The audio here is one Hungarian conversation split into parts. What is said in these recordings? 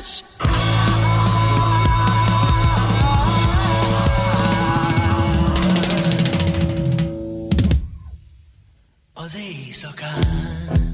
Az éjszakán.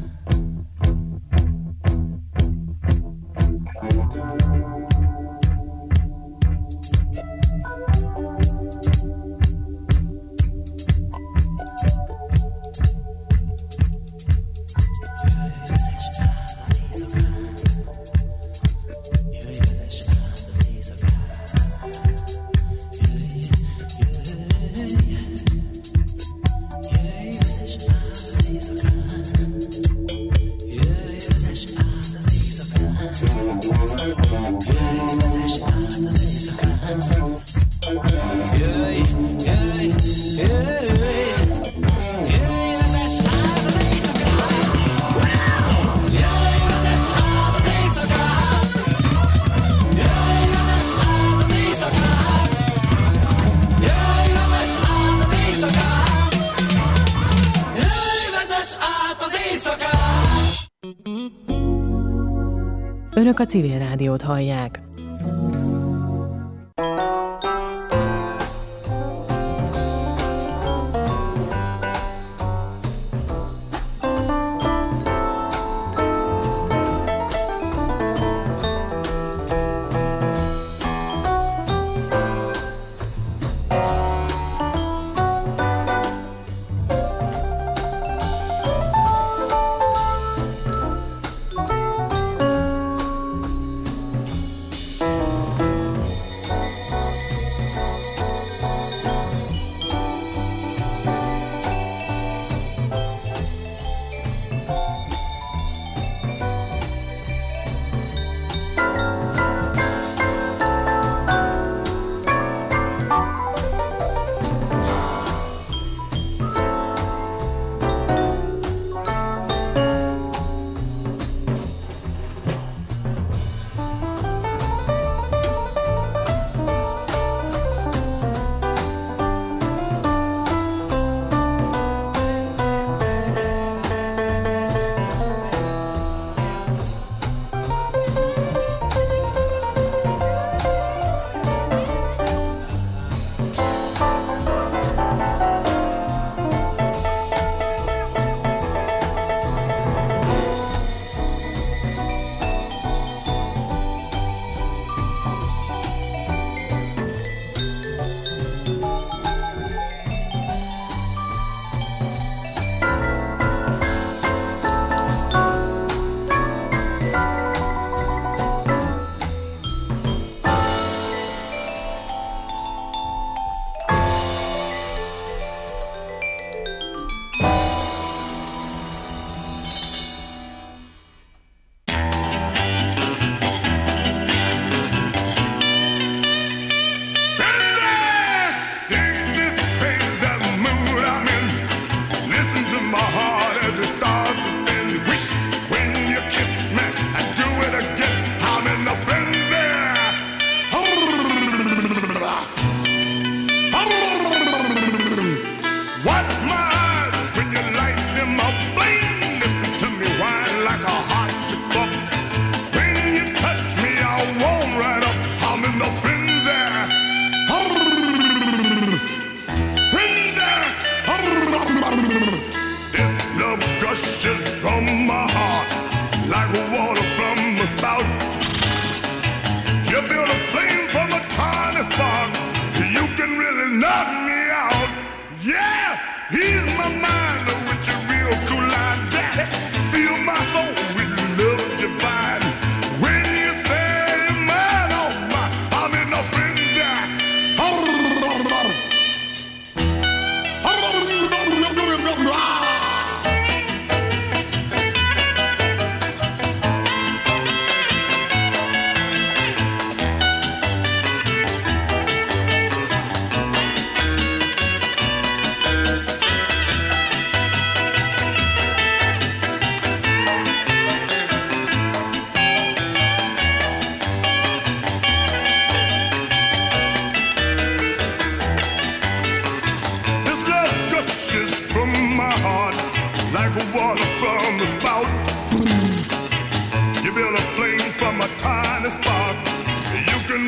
Önök a Civil Rádiót hallják.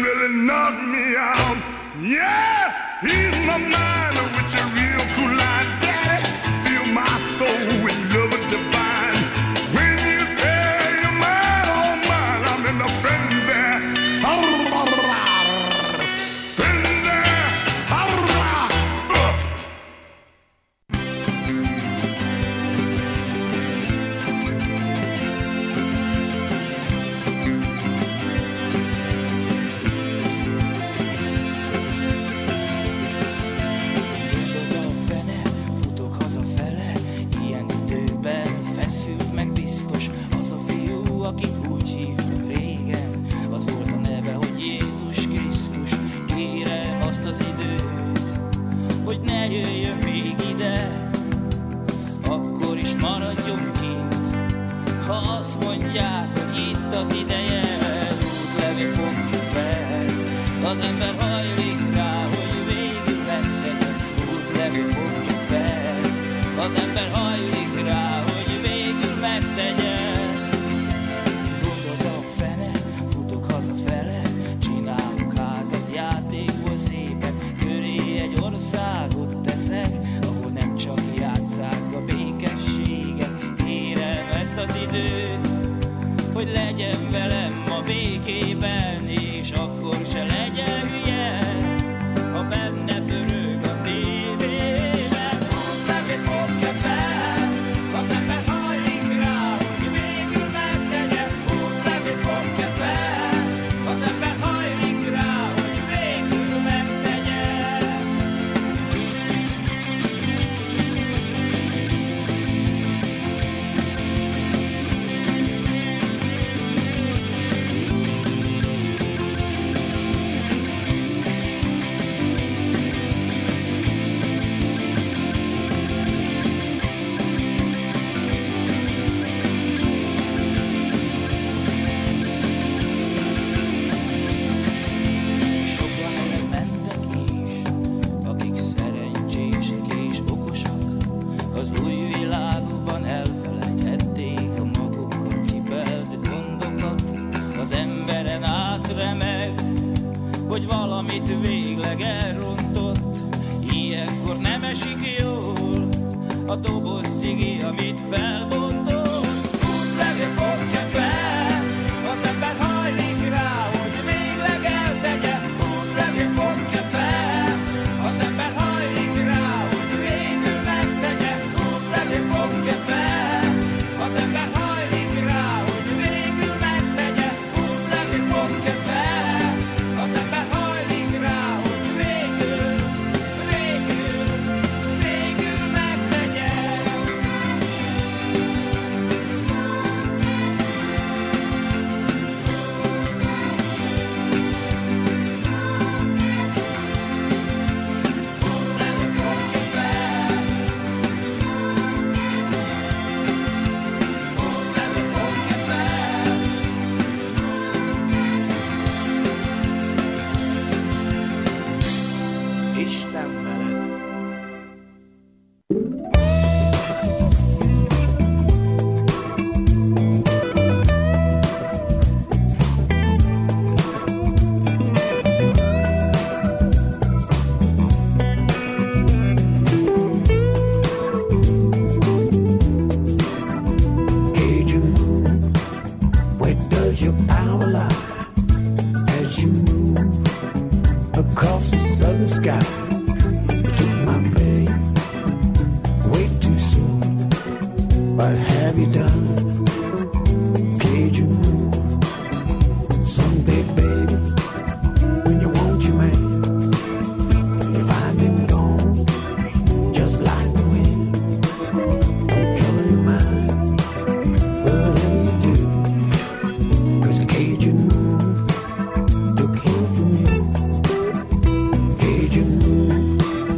really knocked me out. Yeah, he's my mind with your real cool line. Daddy, fill my soul with love divine. When you say you're mine, oh mine, I'm in a frenzy.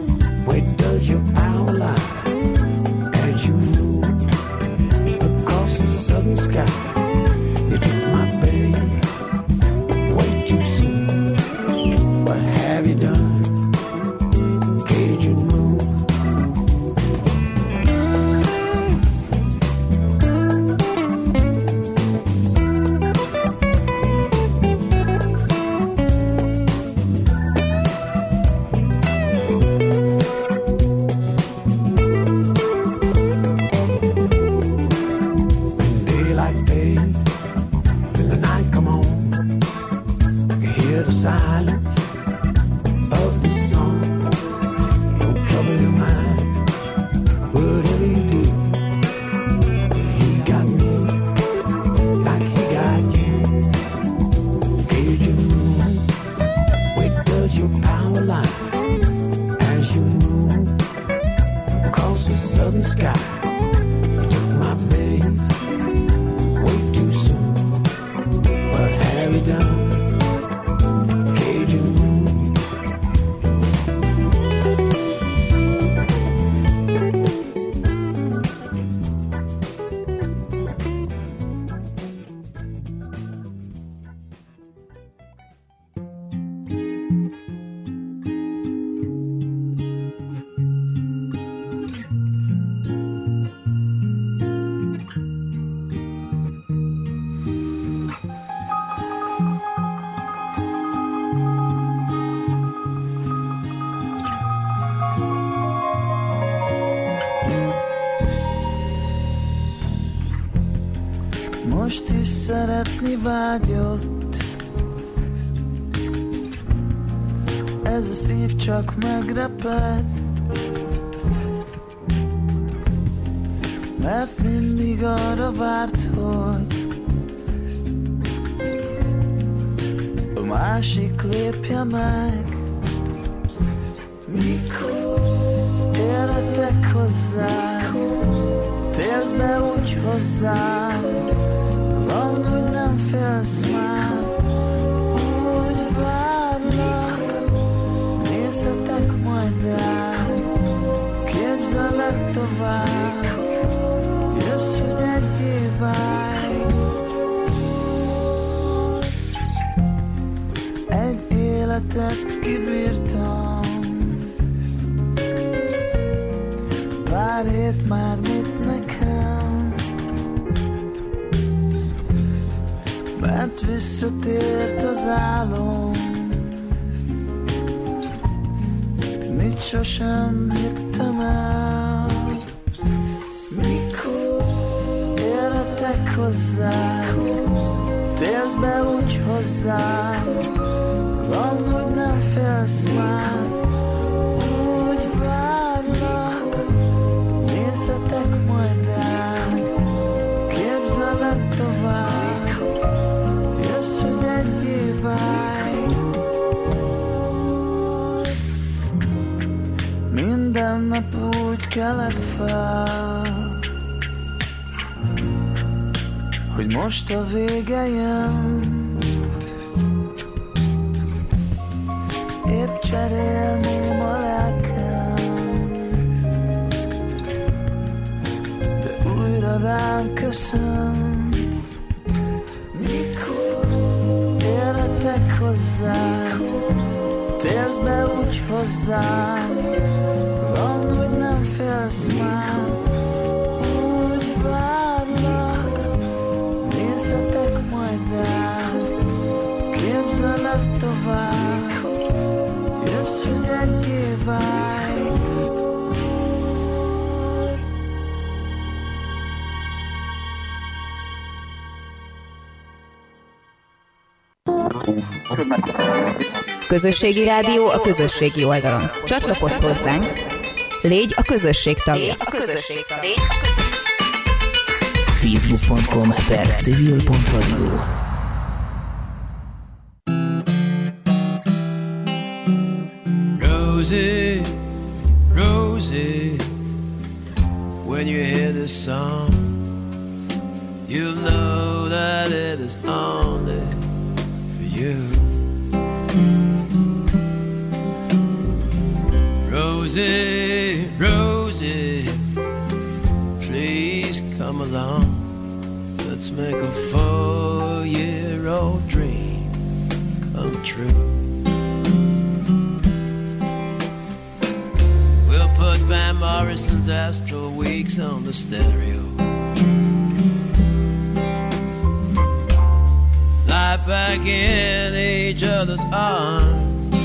Your power lie as you move across hear the silence of the song. Don't trouble your mind, whatever you do. He got me like he got you. Gauge your moon, where does your power lie? As you move across the southern sky, you took my babe way too soon. What have you done? Cajun moon. Most is szeretni vágyott, ez a szív csak megreped, mert mindig arra várt, hogy a másik lépje meg. Mikor érhetek hozzá, térsz be úgy hozzám, van, hogy nem félsz már, úgy várlak, nézhetek majd rám, képzelek tovább, jössz, hogy egyé válj. Egy életet kibírtam, pár hét már mit nekem, mert visszatért az álom, mit sosem hittem el. Mikor érhetek hozzá, térsz be úgy hozzám, van, hogy nem félsz már, úgy várlak, nézhetek majd rám, képzelek tovább, jössz, hogy egyé válj. Minden nap úgy kelek fel, hogy most a vége jön, épp cserélném a lelkem, de újra rám köszön. Mikor érhetek hozzá, térsz be úgy hozzám, van, hogy nem félsz már, úgy várlak, nézhetek majd rám, képzelek tovább, jössz, hogy egyé válj. Közösségi rádió a közösségi oldalon. Csatlakozz hozzánk, légy a közösség tagja. Facebook.com/civil.radio. Rosie, Rosie, when you hear this song, you'll know that it is only for you. Rosie, Rosie, please come along. Let's make a 4-year-old dream come true. We'll put Van Morrison's Astral Weeks on the stereo. Lie back in each other's arms,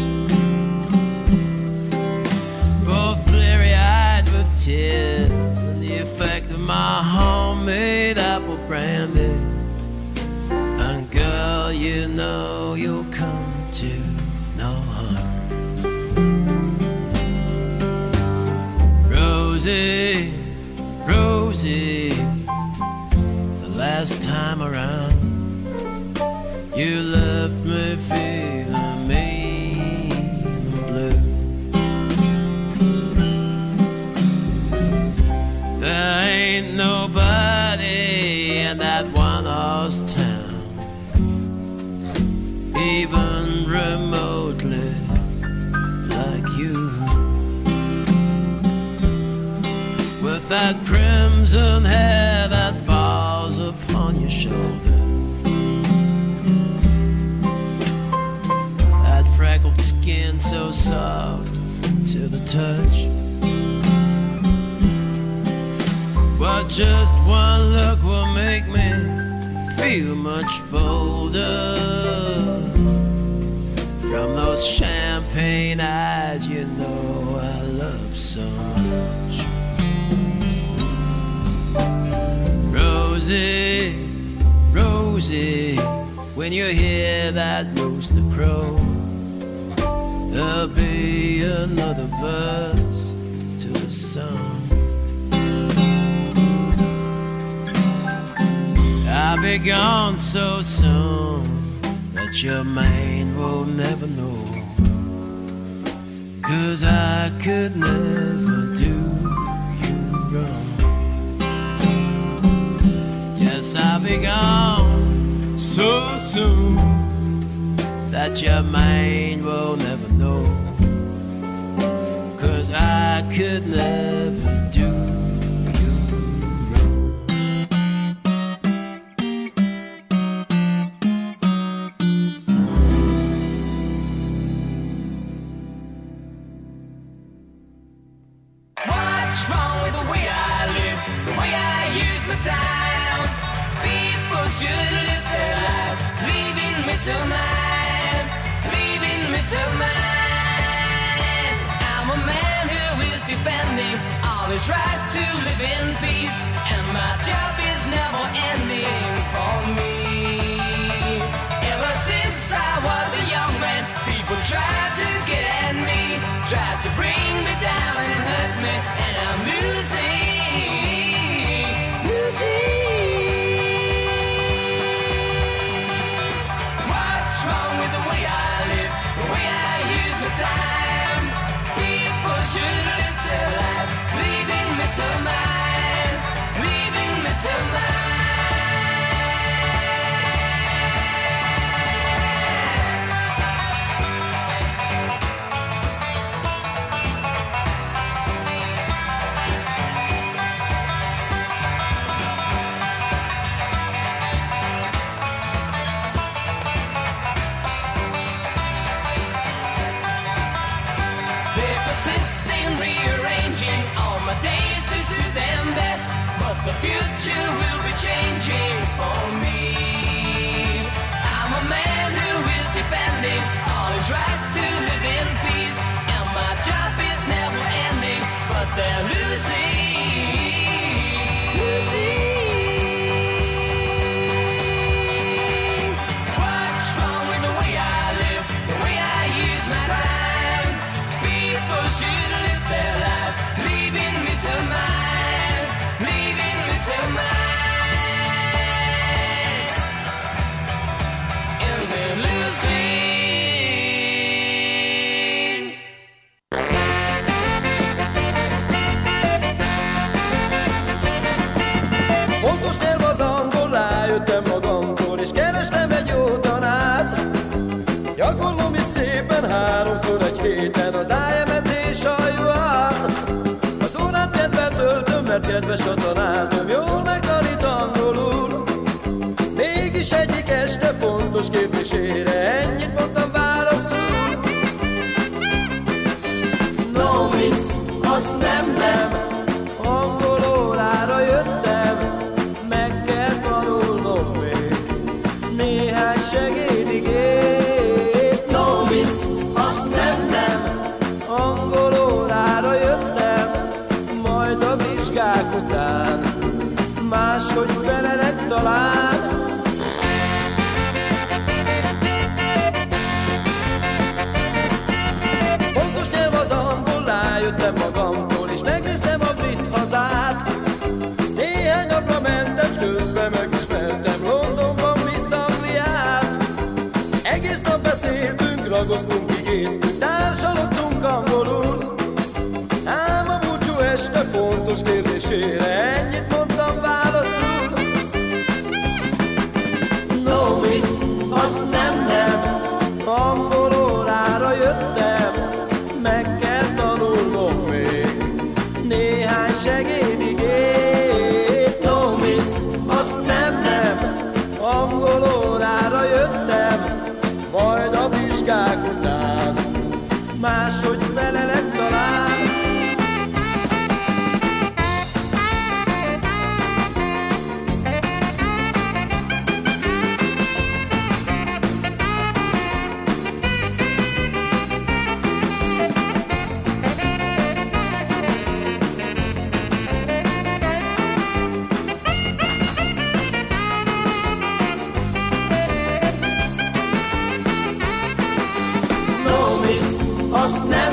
tears and the effect of my homemade apple brandy. And girl, you know you'll come to no harm. Rosie, Rosie, the last time around, you left me feeling mean and blue. There ain't nobody in that one-horse town, even remotely like you, with that crimson hair that falls upon your shoulder, that freckled skin so soft to the touch. But just one look will make me feel much bolder. From those champagne eyes, you know I love so much. Rosie, Rosie, when you hear that rooster crow, there'll be another verse to the song. I'll be gone so soon that your mind will never know, 'cause I could never do you wrong. Yes, I'll be gone so soon that your mind will never know, 'cause I could never do. His rights to live in peace, and my job is never ending for me. Ever since I was a young man, people tried to get at me, tried to bring me down and hurt me, and I'm losing. What's wrong with the way I live, the way I use my time? People should live their lives, leaving me to mine, leaving me to mine. They persist in rearranging all my days to suit them best, but the future will be changing for me. I'm a man who is defending all his rights to live in peace, and my job is never ending, but they're losing. What's wrong with the way I live, the way I use my time? People should live their lives, leaving me to mine, leaving me to mine, and they're losing. Fontos nyelv az angol, rájöttem magamtól, és kerestem egy jó tanárt. Gyakorlom is szépen 3-szor egy héten az IM-et és a UR-t. Az órám kedvel töltöm, mert kedves a tanárnőm, jól megtanít angolul. Mégis egyik este fontos kérdésére ennyit mondtam válaszul. No miss, azt nem, angol órára jöttem, meg kell tanulnom még néhány segédigét. No miss, azt nem, angol órára jöttem, majd a vizsgák után máshogy felelek talán. Egész nap beszéltünk, ragoztunk, igéztünk, társalogtunk angolul. Ám a búcsú este fontos kérdésére ennyit mondtam válaszul. No miss, azt nem, angol órára jöttem, meg kell tanulnom még néhány segédigét. No miss, azt nem, angol órára jöttem, majd a vizsgák után máshogy felelek talán. Azt nem